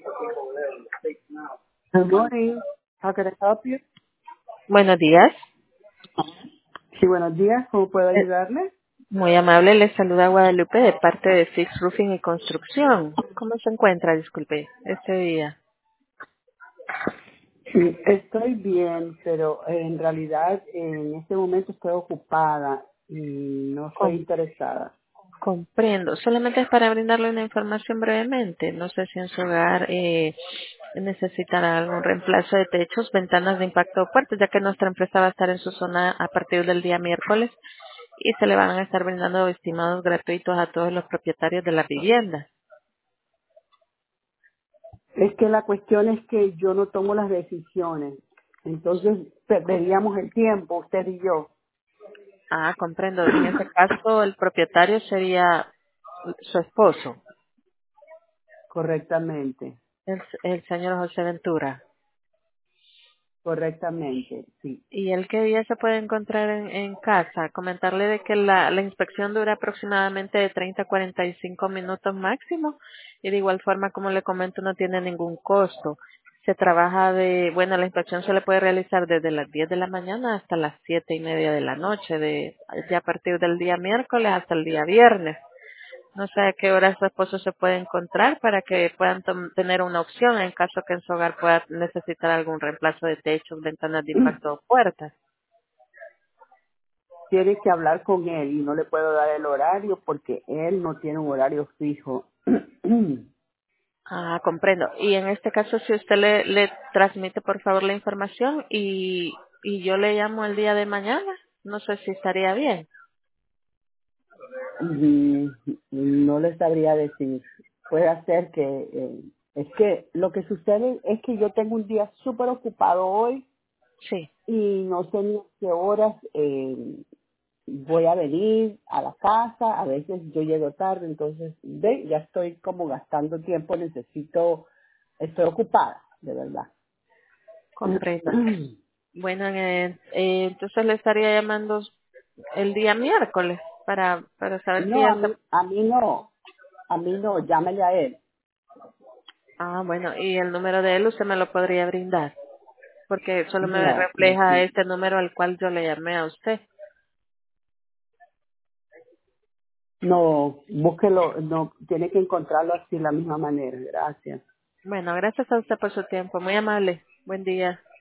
Good morning. How can I help you? Buenos días. Sí, buenos días. ¿Cómo puedo Eh, ayudarle? Muy amable, les saluda Guadalupe de parte de Fix Roofing y Construcción. ¿Cómo se encuentra, disculpe, este día? Sí, estoy bien, pero en realidad en este momento estoy ocupada y no estoy Com- interesada. Comprendo. Solamente es para brindarle una información brevemente. No sé si en su hogar necesitará algún reemplazo de techos, ventanas de impacto o puertas, ya que nuestra empresa va a estar en su zona a partir del día miércoles y se le van a estar brindando estimados gratuitos a todos los propietarios de la vivienda. Es que la cuestión es que yo no tomo las decisiones. Entonces perderíamos el tiempo, usted y yo. Ah, comprendo. En ese caso, el propietario sería su esposo, Correctamente, el señor José Ventura. correctamente, sí. ¿Y él qué día se puede encontrar en casa? Comentarle de que la inspección dura aproximadamente de 30 a 45 minutos máximo y de igual forma, como le comento, no tiene ningún costo. Se trabaja bueno, la inspección se le puede realizar desde las 10 de la mañana hasta las 7:30 de la noche, ya a partir del día miércoles hasta el día viernes. No sé a qué hora su esposo se puede encontrar para que puedan tener una opción en caso que en su hogar pueda necesitar algún reemplazo de techos, ventanas de impacto o puertas. Tiene que hablar con él y no le puedo dar el horario porque él no tiene un horario fijo. Ah, comprendo. Y en este caso, si usted le transmite por favor la información y yo le llamo el día de mañana, no sé si estaría bien. Mm, No le sabría decir. Puede ser que, es que lo que sucede es que yo tengo un día súper ocupado hoy Sí, y no sé ni a qué horas voy a venir a la casa. A veces yo llego tarde, entonces ya estoy como gastando tiempo. Estoy ocupada, de verdad. comprendo. Bueno, entonces le estaría llamando el día miércoles para saber si No, ya se... a mí no, llámele a él. Ah, bueno, y el número de él usted me lo podría brindar, porque solo me No, no, refleja este número al cual yo le llamé a usted. no, búsquelo, no, tiene que encontrarlo así de la misma manera. Gracias. Bueno, gracias a usted por su tiempo. Muy amable. Buen día.